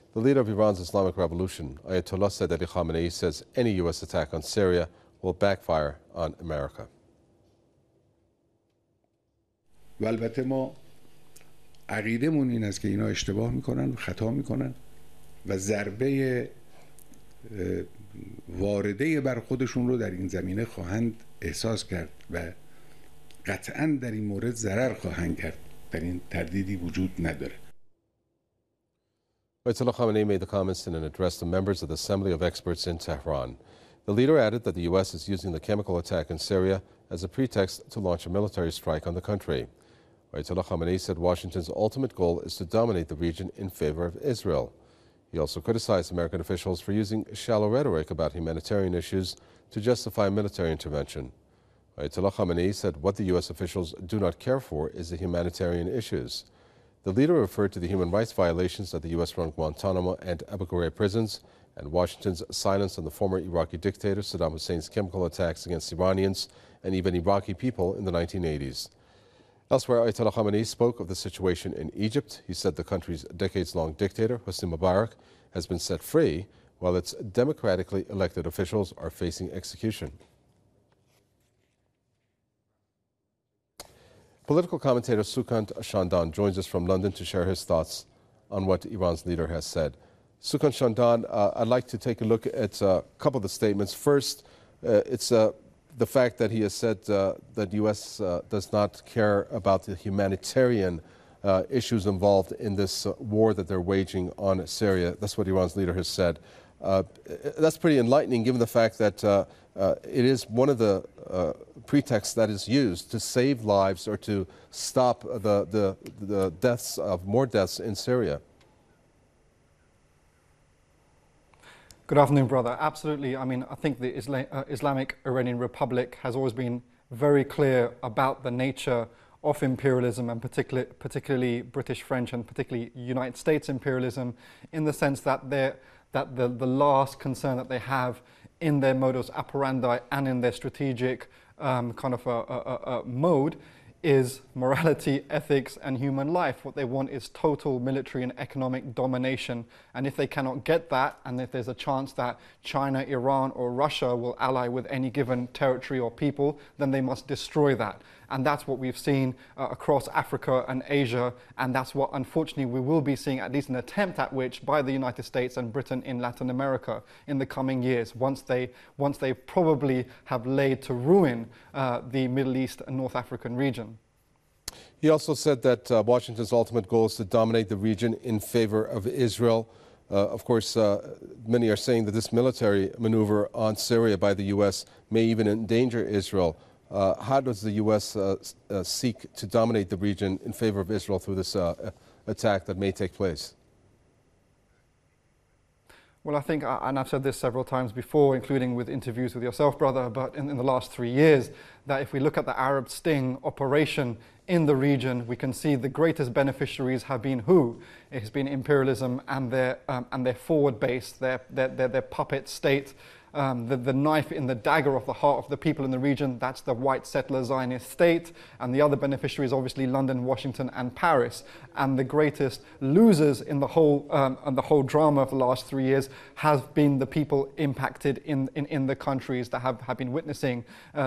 The leader of Iran's Islamic Revolution, Ayatollah Sayyid Ali Khamenei, says any U.S. attack on Syria will backfire on America. و البته ما عقیدمون این است که اینا اشتباه میکنن و خطا میکنن و ضربه وارده بر خودشون رو در این زمینه خواهند احساس کرد و قطعاً در این مورد ضرر خواهند کرد. در این تردیدی وجود نداره. Ayatollah Khamenei made the comments in an address to members of the Assembly of Experts in Tehran. The leader added that the U.S. is using the chemical attack in Syria as a pretext to launch a military strike on the country. Ayatollah Khamenei said Washington's ultimate goal is to dominate the region in favor of Israel. He also criticized American officials for using shallow rhetoric about humanitarian issues to justify military intervention. Ayatollah Khamenei said what the U.S. officials do not care for is the humanitarian issues. The leader referred to the human rights violations at the U.S.-run Guantanamo and Abu Ghraib prisons and Washington's silence on the former Iraqi dictator Saddam Hussein's chemical attacks against Iranians and even Iraqi people in the 1980s. Elsewhere, Ayatollah Khamenei spoke of the situation in Egypt. He said the country's decades-long dictator, Hosni Mubarak, has been set free, while its democratically elected officials are facing execution. Political commentator Sukant Shandan joins us from London to share his thoughts on what Iran's leader has said. Sukant Shandan, I'd like to take a look at a couple of the statements. First, it's the fact that he has said that U.S. Does not care about the humanitarian issues involved in this war that they're waging on Syria. That's what Iran's leader has said. That's pretty enlightening given the fact that it is one of the pretexts that is used to save lives or to stop the deaths of more deaths in Syria. Good afternoon, brother. Absolutely. I mean, I think the Islamic Iranian Republic has always been very clear about the nature of imperialism, and particularly British, French, and particularly United States imperialism, in the sense that the last concern that they have in their modus operandi and in their strategic mode is morality, ethics, and human life. What they want is total military and economic domination. And if they cannot get that, and if there's a chance that China, Iran, or Russia will ally with any given territory or people, then they must destroy that. And that's what we've seen across Africa and Asia, and that's what unfortunately we will be seeing, at least an attempt at which, by the United States and Britain in Latin America in the coming years, once they probably have laid to ruin the Middle East and North African region. He also said that Washington's ultimate goal is to dominate the region in favor of Israel. Of course, many are saying that this military maneuver on Syria by the U.S. may even endanger Israel. How does the U.S. Seek to dominate the region in favor of Israel through this attack that may take place? Well, I think, and I've said this several times before, including with interviews with yourself, brother, but in the last 3 years, that if we look at the Arab Sting operation in the region, we can see the greatest beneficiaries have been who? It has been imperialism and their forward base, their puppet state. The knife in the dagger of the heart of the people in the region, that's the white settler Zionist state, and the other beneficiaries obviously London, Washington, and Paris. And the greatest losers in the whole drama of the last 3 years have been the people impacted in the countries that have been witnessing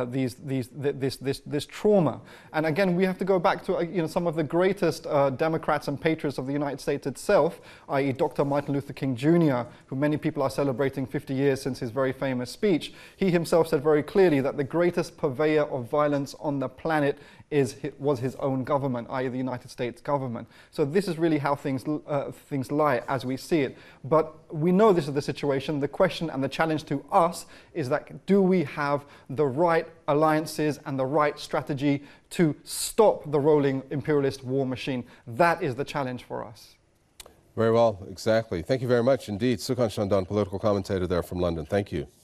this trauma. And again, we have to go back to some of the greatest Democrats and patriots of the United States itself, i.e. Dr. Martin Luther King Jr., who many people are celebrating 50 years since his very famous speech. He himself said very clearly that the greatest purveyor of violence on the planet was his own government, i.e. the United States government. So this is really how things lie as we see it. But we know this is the situation. The question and the challenge to us is that do we have the right alliances and the right strategy to stop the rolling imperialist war machine? That is the challenge for us. Very well, exactly. Thank you very much indeed. Sukant Shandan, political commentator there from London. Thank you.